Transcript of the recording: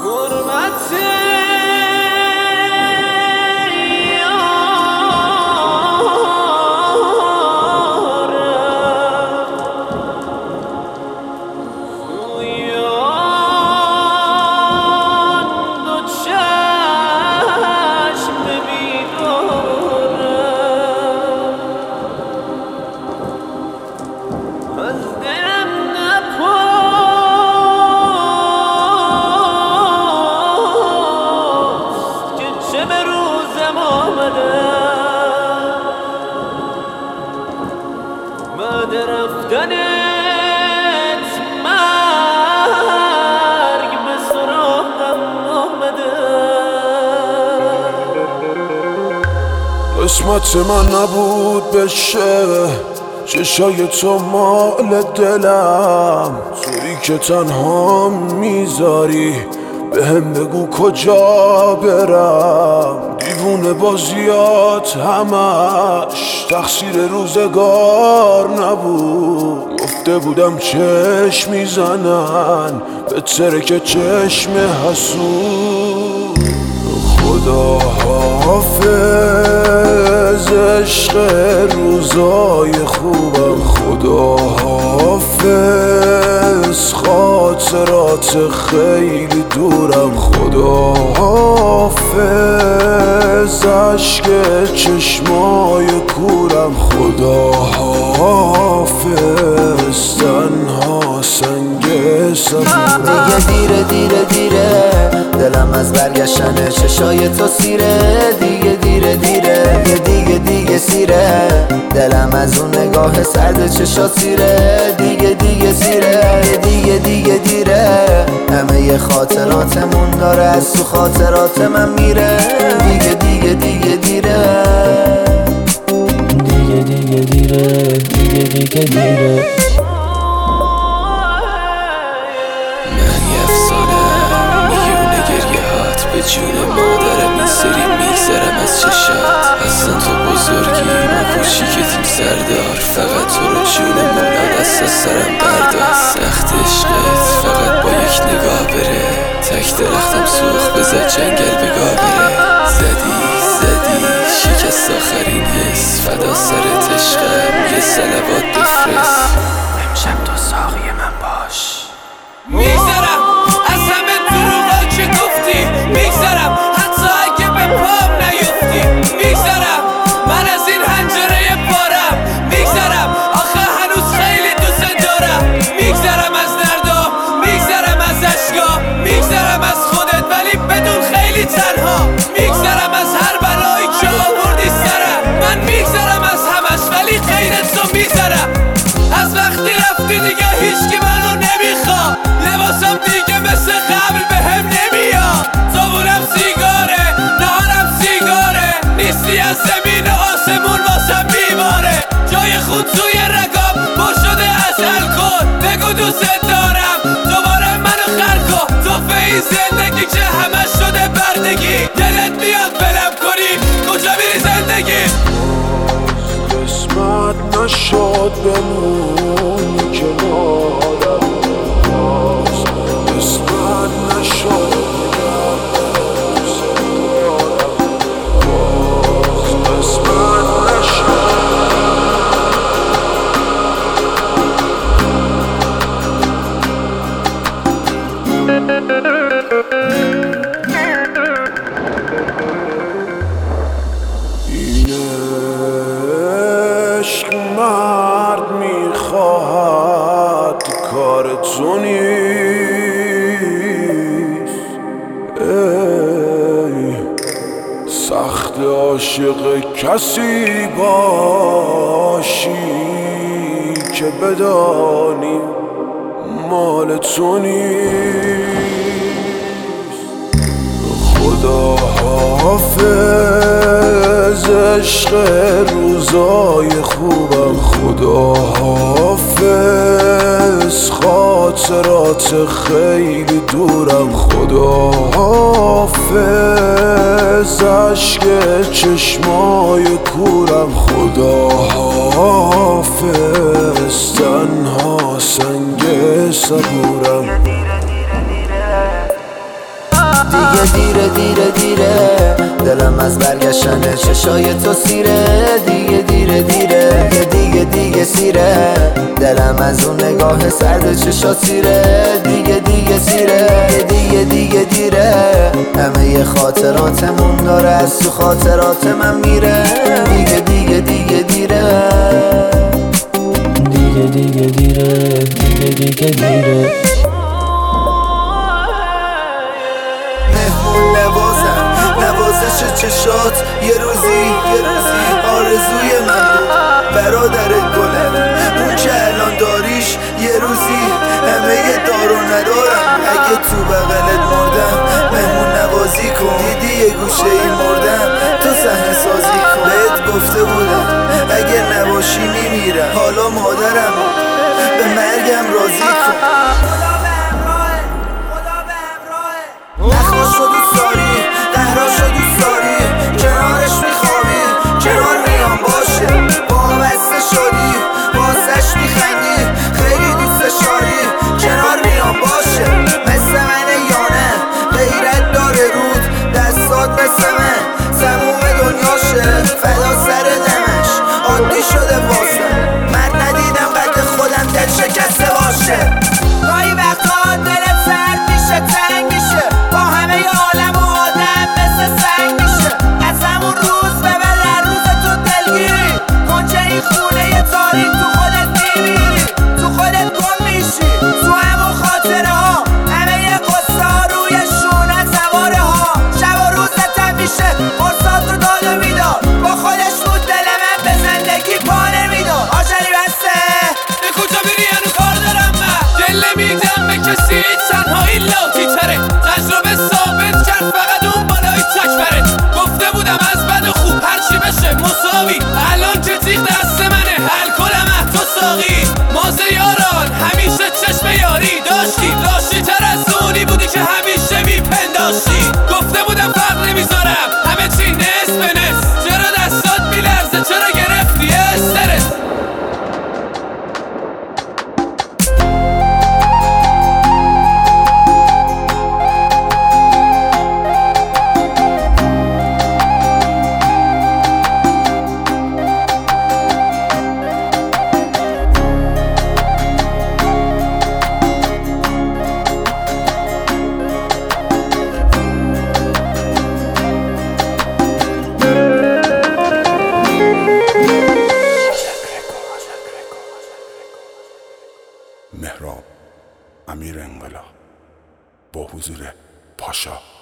بعد رفتنت مرگ به سراغم آمده. قسمت من نبود بشه چشای تو مال دلم، تویی که تنها میذاری بهم بگو کجا برم. دیوونه بازیات همش تقصیر روزگار نبود، گفته بودم چشم میزنن به ترک چشم حسود. خدا حافظ عشق روزای خوبم، خدا حافظ خاطرات خیلی دورم، خدا حافظ عشق چشمای کورم، خدا حافظ تنها سنگ صبورم. دیگه دیره دلم از برگشتن چشای تو سیره. دیگه دیگه سیره دلم از اون نگاه سرد چشا سیره. دیگه سیره دیره همه خاطراتمون داره از تو خاطرات من میره. دیگه دیره من یه افسانه‌ام میونه گریه هات به جون مادرم این سری میگذرم از چشات. اصلا تو بزرگی من کوچیکتیم سردار، فقط تو رو جون مولا دست از سرم بردار. سخت عشقت فقط با یک نگاه بره، تک درختم سوخت بزد جنگل بگاه بره. زدی شکست آخرین حس، فدا سرت عشقم یه صلوات بفرست. امشب تو ساقی من باش. میگذرم از همه دروغا که گفتی، میگذرم حتی اگه به پام نیفتی. میگذرم من از این حنجره پارم، میگذرم آخه هنوز خیلی دوست دارم. میگذرم از دردام، میگذرم از اشکام، میگذرم از خودت ولی بدون خیلی تنها. میگذرم از هر بلایی که آوردی سرم، من میگذرم از همش ولی خیرت رو میذارم. از وقتی رفتی دیگه هیچکی منو نمیخواد، لباسم دیگه مثل قبل بهم نمیاد. زبونم سیگاره، نهارم سیگاره، نیستی از زمین آسمون واسم بیماره. جای خود توی رگام پر شده از الکل، بگو دوست دارم دوباره منو خر کن. توفه این زندگی که همش شده بردگی، دلت میاد بلم کنی کجا میری زندگی. قسمت نشد بمونی کنارم، قسمت نشد قسمت این عشق مرد میخواهد کار تو نیست. ای سخت عاشق کسی باشی که بدانی مال تو نیست. خدا حافظ عشق روزای خوبم، خدا حافظ خاطرات خیلی دورم، خدا حافظ عشق چشمای کورم، خدا حافظ تنها سنگ صبورم. دیره دیره دیره دلم از برگشتن چشای تو سیره دیگه دیره دیره دیگه دیگه سیره دلم از اون نگاه سرد چشات سیره دیگه دیگه سیره دیگه دیگه دیره همه خاطراتمون داره از تو خاطرات من میره دیگه دیگه دیگه دیره دیگه دیگه دیره دیگه دیگه دیره مهمون نوازش چشات یه روزی آرزوی من بود برادر گلم اون که الان داریش یه روزی همه دار و ندارم اگه تو بغلت مردم مهمون نوازی کن دیدی یه گوشه ای مردم تو صحنه سازی کن بهت گفته بودم اگه نباشی میمیرم حالا مادرم به مرگم راضی کن نخواشو دوست داری قهراشو دوست داری کنارش میخوابی کنار میام باشه وابسته شدی واسش میخندی خیلی دوست شاری کنار میام باشه مثل من یانه غیرت داره رود دستات مثل من سموم دنیاشه فدا سر دمش عادی شده واسه من ندیدم قد خودم دل شکسته باشه گاهی وقتا دلت سرد میشه تنگ میشه با همه عالم و آدم مثل سنگ میشه از همون روز به بعد روز تو دلگیری کنچه این خونه تاریک تو خودت میمیری تو خودت گم میشی تو همون خاطره ها همه قصه ها روی شونت سواره ها شب و روزت هم میشه فرصات رو داد و میداد با خودش بود دل من به زندگی پا نمیداد آجری بسته به کجا بری هنو کار دارم من دل نمیدم به کسی تنهایی لاتی تره تجربه ثابت کرد فقط اون بالایی تکبره گفته بودم از بد و خوب هرچی بشه مساوی الان که تیغ دست منه حل کنم تو ساقی مازه یاران همیشه چشم یاری داشتی لاشی تر از اونی بودی که همیشه میپنداشتی گفته بودم فرق نمیذارم همه چی نصف به نصف چرا دستات میلرزه چرا گرفتی استرس مهراب امیر انقلاب با حضور پاشا